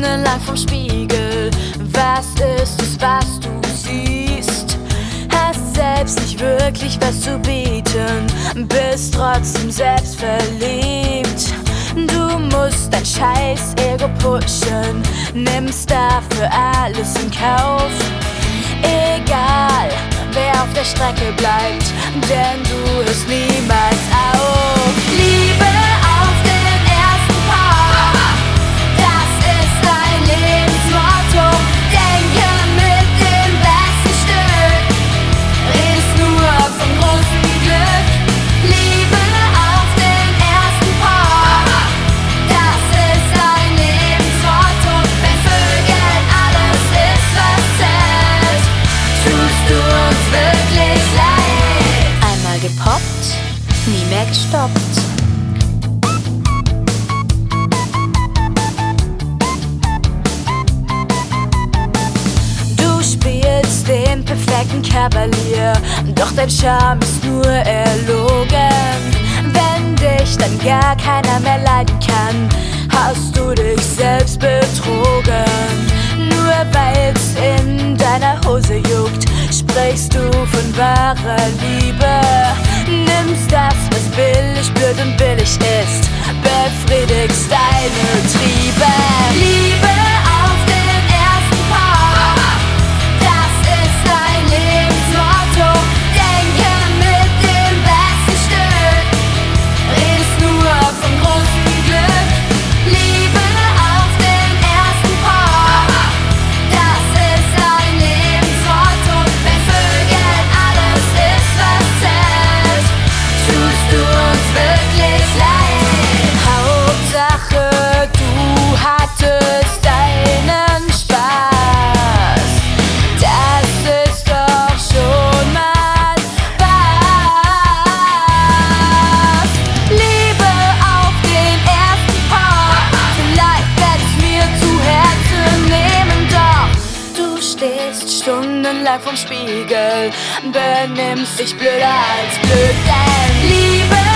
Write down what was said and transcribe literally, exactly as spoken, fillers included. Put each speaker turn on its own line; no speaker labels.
stundenlang vom Spiegel. Was ist es, was du siehst? Hast selbst nicht wirklich was zu bieten, bist trotzdem selbstverliebt. Du musst dein scheiß Ego pushen, nimmst dafür alles in Kauf. Egal, wer auf der Strecke bleibt, denn du hörst niemals auf. Liebe auf den ersten Paar, das ist dein Lebensmotto. Denke mit dem besten Stück, redest nur vom großen Glück. Liebe auf den ersten Paar, das ist dein Lebensmotto. Wenn Vögeln alles ist, was zählt, tust du uns wirklich leid. Einmal gepoppt, nie mehr gestoppt. Du spielst den perfekten Kavalier, doch dein Charme ist nur erlogen. Wenn dich dann gar keiner mehr leiden kann, hast du dich selbst betrogen. Nur weil's in deiner Hose juckt, sprichst du von wahrer Liebe. Nimmst das, was billig, blöd und billig ist, befriedigst deine Triebe. Liebe auf den ersten Paar, das ist dein Lebensmotto. Denke mit dem besten Stück, redest nur vom großen Glück. Liebe auf den ersten Paar, das ist dein Lebensmotto. Wenn Vögeln alles ist, was zählt, tust du uns wirklich leid. Hauptsache, du hattest deinen Spaß. Das ist doch schon mal was. Liebe auf den ersten Paar, vielleicht werd ich mir zu Herzen nehmen, doch du stehst stundenlang vom Spiegel, benimmst dich blöder als blöd, denn Liebe